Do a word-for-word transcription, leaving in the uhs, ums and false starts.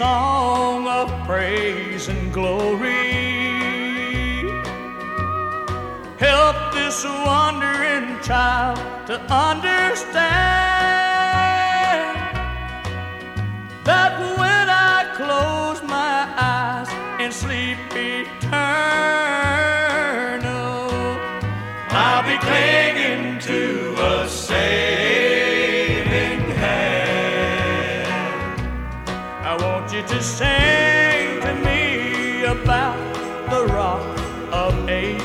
song of praise and glory. Help this wandering child to understand that when I close my eyes in sleep eternal, I'll be clinging to a saving hand. I want you to sing to me about the rock of ages.